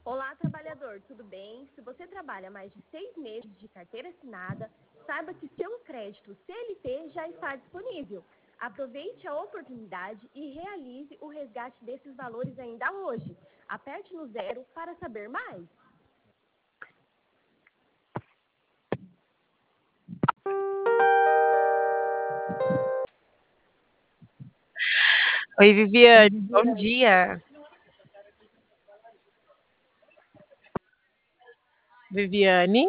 Olá, trabalhador, tudo bem? Se você trabalha mais de 6 meses de carteira assinada, saiba que seu crédito CLT já está disponível. Aproveite a oportunidade e realize o resgate desses valores ainda hoje. Aperte no 0 para saber mais. Oi, Viviane, bom dia. Viviane?